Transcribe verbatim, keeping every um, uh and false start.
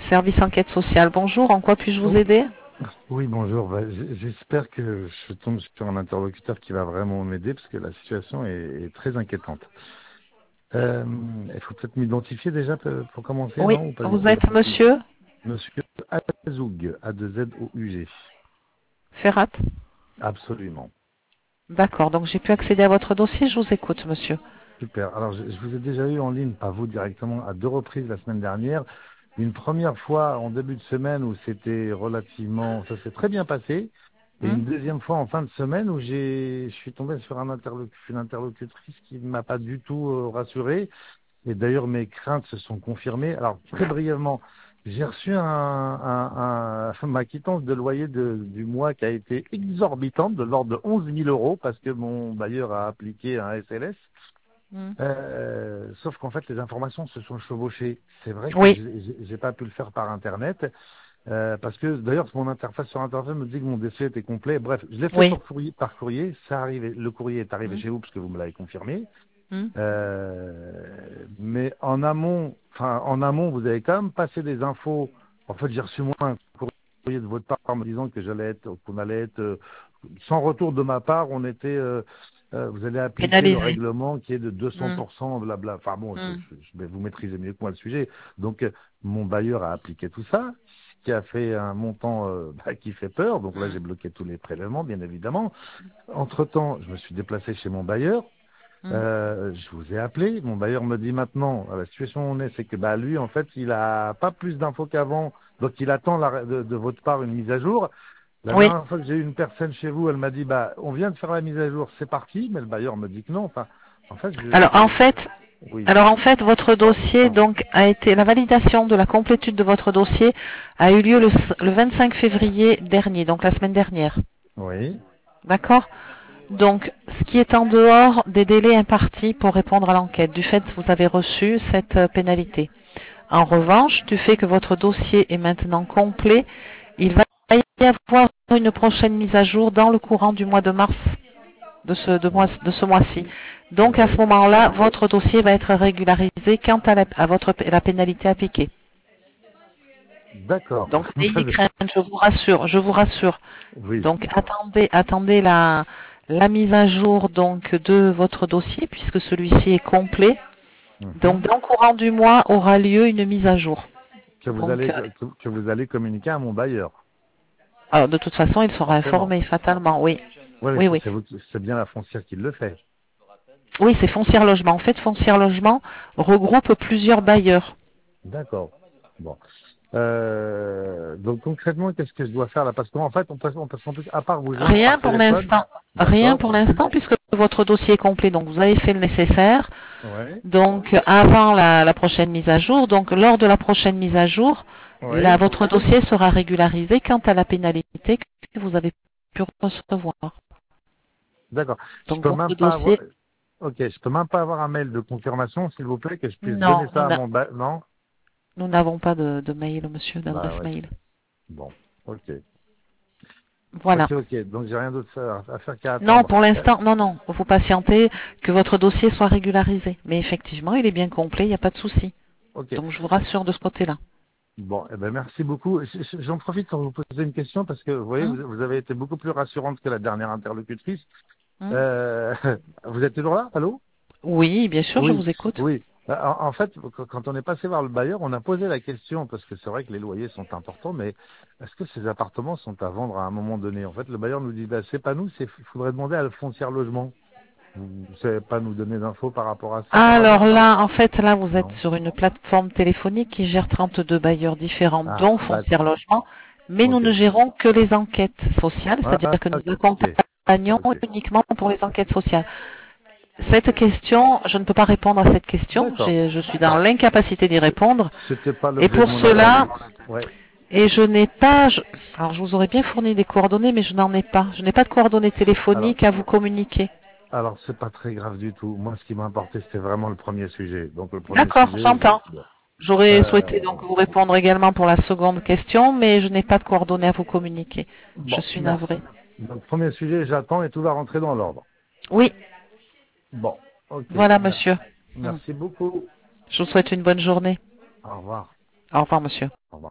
Service enquête sociale, bonjour, en quoi puis-je vous Oh, aider? oui, bonjour. Bah, j- j'espère que je tombe sur un interlocuteur qui va vraiment m'aider parce que la situation est, est très inquiétante. Euh, il faut peut-être m'identifier déjà pe- pour commencer, Oui, non? Ou pas du vous tout? êtes monsieur Monsieur Azoug, A deux Z O U G. Ferrat? Absolument. D'accord, donc j'ai pu accéder à votre dossier, je vous écoute, monsieur. Super. Alors, je, je vous ai déjà eu en ligne, pas vous directement, à deux reprises la semaine dernière. Une première fois en début de semaine où c'était relativement, ça s'est très bien passé. Et Hmm. une deuxième fois en fin de semaine où j'ai, je suis tombé sur un interloc- une interlocutrice qui ne m'a pas du tout euh, rassuré. Et d'ailleurs, mes craintes se sont confirmées. Alors, très brièvement, j'ai reçu un, un, un- ma quittance de loyer de- du mois qui a été exorbitante, de l'ordre de onze mille euros, parce que mon bailleur a appliqué un S L S. Hmm. Euh, sauf qu'en fait, les informations se sont chevauchées. C'est vrai que Oui, j'ai j'ai- j'ai pas pu le faire par Internet, euh, parce que d'ailleurs, mon interface sur Internet me dit que mon dossier était complet. Bref, je l'ai fait oui. par courrier, par courrier. Ça arrivé, le courrier est arrivé Hmm. chez vous parce que vous me l'avez confirmé. Hmm. Euh, mais en amont, enfin en amont, vous avez quand même passé des infos. En fait, j'ai reçu moi un courrier de votre part me disant que j'allais être, qu'on allait être euh, sans retour de ma part. On était, euh, euh, vous allez appliquer le Pénalisé. règlement qui est de Hmm. deux cents pour cent, blabla. Enfin bon, je, Hmm. je, je vais vous maîtriser mieux que moi le sujet. Donc euh, mon bailleur a appliqué tout ça, ce qui a fait un montant euh, bah, qui fait peur. Donc là, Hmm. j'ai bloqué tous les prélèvements, bien évidemment. Entre temps, je me suis déplacé chez mon bailleur. Hmm. Euh, je vous ai appelé, mon bailleur me dit maintenant, la situation où on est, c'est que bah lui en fait il a pas plus d'infos qu'avant, donc il attend la- de, de votre part une mise à jour. La Oui. dernière fois que j'ai eu une personne chez vous, elle m'a dit bah on vient de faire la mise à jour, c'est parti, mais le bailleur me dit que non. Enfin, en fait, je, Alors en je- fait, oui, alors en fait, votre pardon, dossier pardon. donc a été la validation de la complétude de votre dossier a eu lieu le, le vingt-cinq février dernier, donc la semaine dernière. Oui, D'accord? Donc, ce qui est en dehors des délais impartis pour répondre à l'enquête, du fait que vous avez reçu cette euh, pénalité. En revanche, du fait que votre dossier est maintenant complet, il va y avoir une prochaine mise à jour dans le courant du mois de mars de ce, de mois- de ce mois-ci. Donc, à ce oui, moment-là, votre dossier va être régularisé quant à la, à votre, la pénalité appliquée. d'accord. Donc, n'ayez crainte, je vous rassure, je vous rassure. Oui. Donc attendez, attendez la, la mise à jour donc de votre dossier puisque celui-ci est complet. Donc Mhm. dans le courant du mois aura lieu une mise à jour. Que vous Donc allez euh, que, que vous allez communiquer à mon bailleur, alors, de toute façon il sera forcément. informé fatalement. Oui, Oui, mais oui, c'est oui, c'est vous qui- c'est bien la foncière qui le fait. oui, c'est Foncière Logement. En fait, Foncière Logement regroupe plusieurs bailleurs. D'accord. Bon. Euh, donc concrètement, qu'est-ce que je dois faire là? Parce qu'en fait, on passe, on passe en plus, à part vous joindre Rien par pour téléphone. l'instant. Rien D'accord. pour l'instant puisque votre dossier est complet. Donc vous avez fait le nécessaire. Ouais. Donc avant la, la prochaine mise à jour, donc lors de la prochaine mise à jour, là, Ouais. votre dossier sera régularisé quant à la pénalité que vous avez pu recevoir. D'accord. Je Donc peux votre même pas avoir. dossier, Ok. Je peux même pas avoir un mail de confirmation, s'il vous plaît, que je puisse non, donner nous ça à n'a- mon ba... Non. nous n'avons pas de, de mail, monsieur, Bah d'adresse ouais. mail. Bon. Ok. Voilà. Ok. Ok. Donc j'ai rien d'autre à à faire qu'à Non, attendre. pour Euh, l'instant, non, non. Vous patientez que votre dossier soit régularisé. Mais effectivement, il est bien complet, il n'y a pas de souci. ok. Donc je vous rassure de ce côté-là. Bon, eh ben merci beaucoup. J- j- J'en profite pour vous poser une question parce que vous voyez, Hum, vous, vous avez été beaucoup plus rassurante que la dernière interlocutrice. hum. Euh, vous êtes toujours là? Allô? Oui, bien sûr, je Oui, vous écoute. oui. En, en fait, qu- quand on est passé voir le bailleur, on a posé la question parce que c'est vrai que les loyers sont importants, mais est-ce que ces appartements sont à vendre à un moment donné? En fait, le bailleur nous dit, bah, c'est pas nous, c'est, il faudrait demander à le foncière logement. Vous ne savez pas nous donner d'infos par rapport à ça, par Alors hasard? là, en fait, là, vous êtes Non. sur une plateforme téléphonique qui gère trente-deux bailleurs différents, Ah, dont Foncière d'accord. Logement, mais nous Ok. ne gérons que les enquêtes sociales, Ah, c'est-à-dire que nous ok. accompagnons Ok. uniquement pour les enquêtes sociales. Cette question, je ne peux pas répondre à cette question, D'accord. j'ai- je suis dans Bon. l'incapacité d'y C'est- répondre, C'était pas et l'objet de pour mon appel. cela, Ouais. et je n'ai pas, je- alors je vous aurais bien fourni des coordonnées, mais je n'en ai pas. Je n'ai pas de coordonnées Alors, téléphoniques à vous communiquer. alors c'est pas très grave du tout. Moi, ce qui m'a importé, c'était vraiment le premier sujet. Donc, le premier D'accord, sujet, j'entends. bon. J'aurais souhaité Euh, donc vous répondre également pour la seconde question, mais je n'ai pas de coordonnées à vous communiquer. Je bon, suis navrée. merci. Donc, premier sujet, j'attends et tout va rentrer dans l'ordre. Oui, Bon, ok. voilà Merci, monsieur. Hmm. merci beaucoup. Je vous souhaite une bonne journée. Au revoir. Au revoir monsieur. Au revoir.